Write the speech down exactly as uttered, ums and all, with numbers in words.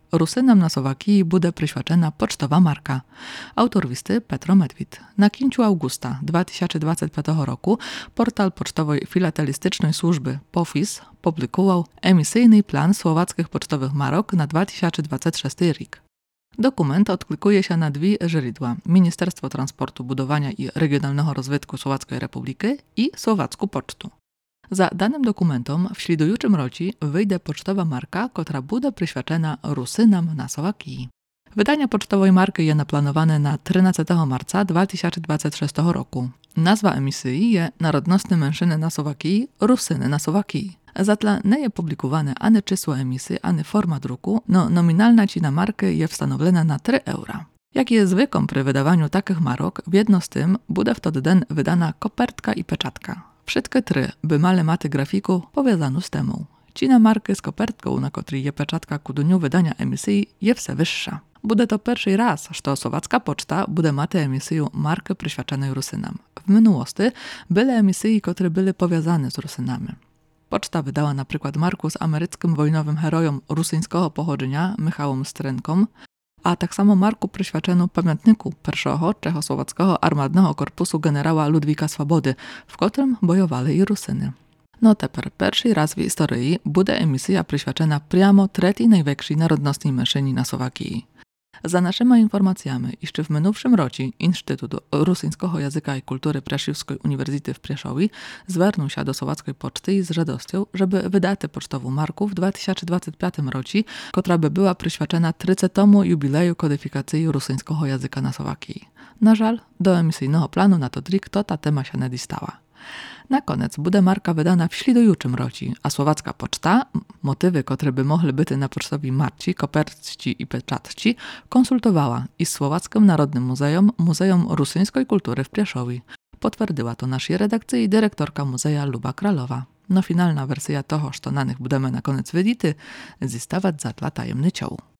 Rusynam na Słowakii bude przyświadczena pocztowa marka. Autor listy Petro Medwid. Na piątego augusta dwa tysiące dwudziestego piątego roku portal pocztowej filatelistycznej służby POFIS publikował emisyjny plan słowackich pocztowych marok na dwa tysiące dwudziesty szósty rok. Dokument odklikuje się na dwie źródła: Ministerstwo Transportu, Budowania i Regionalnego Rozwitku Słowackiej Republiki i Słowacką Pocztu. Za danym dokumentom w śledującym roku wyjdzie pocztowa marka, która bude przyświadczena Rusynam na Słowakii. Wydanie pocztowej marki jest naplanowane na trzynastego marca dwa tysiące dwudziestego szóstego roku. Nazwa emisji jest Narodnostne mężczyzny na Słowakii, Rusyny na Słowakii. Zatle nie jest publikowane ani czysło emisji, ani forma druku, no nominalna cena marki jest wstanowiona na trzy eura. Jak jest zwykłą przy wydawaniu takich marok, w jedno z tym bude wtedy den wydana kopertka i peczatka. Wszystkie trzy by male maty grafiku powiązaną z temą. Cena marki z kopertką, na której je peczatka ku dniu wydania emisji, jest wse wyższa. Bude to pierwszy raz, że Słowacka Poczta bude maty emisję marki przyświadczonej Rusynam. W minułosti były emisji, które były powiązane z Rusynami. Poczta wydała na przykład marku z amerykańskim wojnowym herojem rusyńskiego pochodzenia Michałem Strenką, a tak samo marku przyświadczoną pamiętniku pierwszego czechosłowackiego armatnego korpusu generała Ludwika Swobody, w którym bojowali i Rusyny. No teper pierwszy raz w historii bude emisja przyświadczona priamo trzeciej największej narodnostnej mężczyźni na Słowakii. Za naszymi informacjami, jeszcze w minувшym roku Instytut Rusyńskiego Języka i Kultury Prešovskej Uniwersytety w Prešowie zwernął się do Słowackiej Poczty z radością, żeby wydać pocztową marku w dwa tysiące dwudziestym piątym roku, która by była przyświadczona trzydziestemu jubileju kodyfikacji rusyńskiego języka na Słowakii. Na żal, do emisyjnego planu na to drik to ta tema się nie dostała. Na koniec bude marka wydana w śledującym roku, a Słowacka Poczta, motywy, które by mogły być na pocztowej marci, kopertci i peczatci, konsultowała i z Słowackim Narodnym Muzeum, Muzeum Rusyńskiej Kultury w Prešowie. Potwierdziła to naszej redakcji dyrektorka muzeja Luba Kralowa. No finalna wersja toho, co na nich budemy na koniec widzieć, zostawać zatla tajemny ciął.